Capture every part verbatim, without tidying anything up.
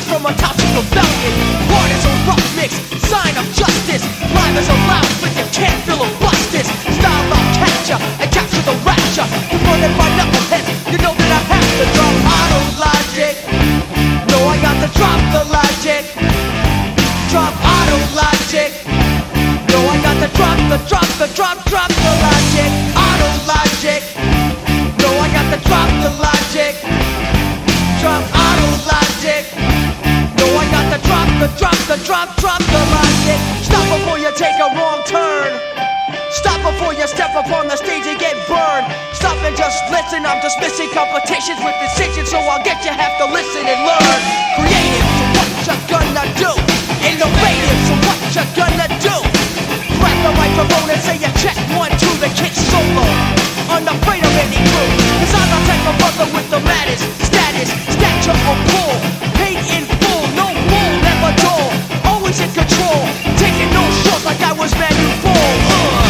from a toxic rebellion. Hard as a rough mix, sign of justice. Live as a loud but you can't feel a bust this. Style I'll capture and capture the rapture. Confronted by knuckleheads, you know that I have to drop auto logic. No, I got to drop the logic. Drop auto logic. No, I got to drop the drop the drop drop the logic. Auto logic. No, I got to drop the logic. Drop auto logic. No, I got to drop the drop the drop drop the logic. Stop before you take a wrong turn. Stop before you step upon the stage and get burned. Stop and just listen. I'm dismissing competitions with decisions, so I'll get you have to listen and learn. Creative, so what you gonna do? Innovative, so what you gonna do? Grab the microphone and say a check one, two, the kick solo. Unafraid of any crew, cause I'm not type of brother with the maddest status, stature or pull. Paid in full, no bull, never dull. Always in control, taking no shorts like I was Manual Full. Uh.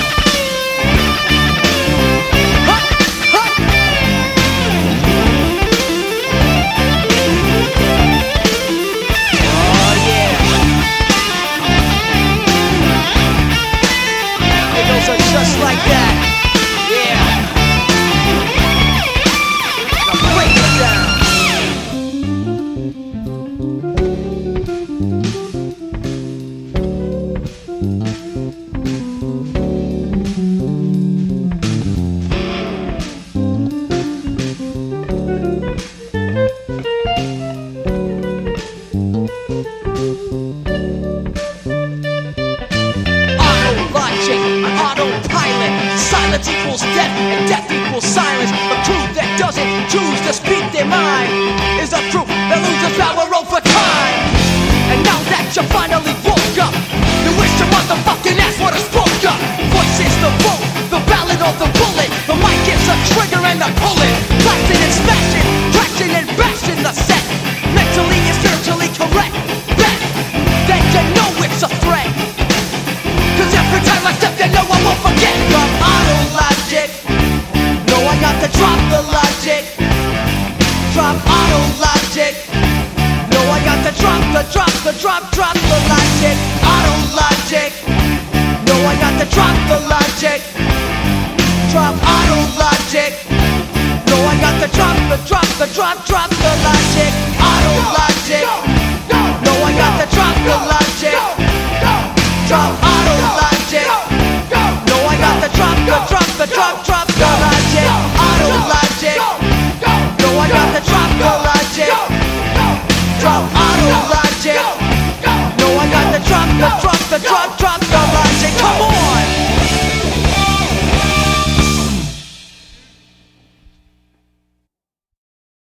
Just like that, yeah. Now break it down. Silence equals death, and death equals silence. A truth that doesn't choose to speak their mind is a truth that loses power over time. And now that you finally woke up, you wish your motherfucking ass would've spoke up. Voice is the vote, the ballad or the bullet. The mic is a trigger and a bullet. Blasting and smashing, crashing and bashing the set. Mentally and spiritually correct. Bet, then you know it's a threat. Cause every time I step, you know I won't forget. Drop auto logic. No, I got to drop the logic. Drop auto logic. No, I got to drop the drop the drop drop the logic. Auto logic. No, I got to drop the logic. Drop auto logic. No, I got to drop the drop the drop drop the logic. Auto logic. No, I got to drop the logic.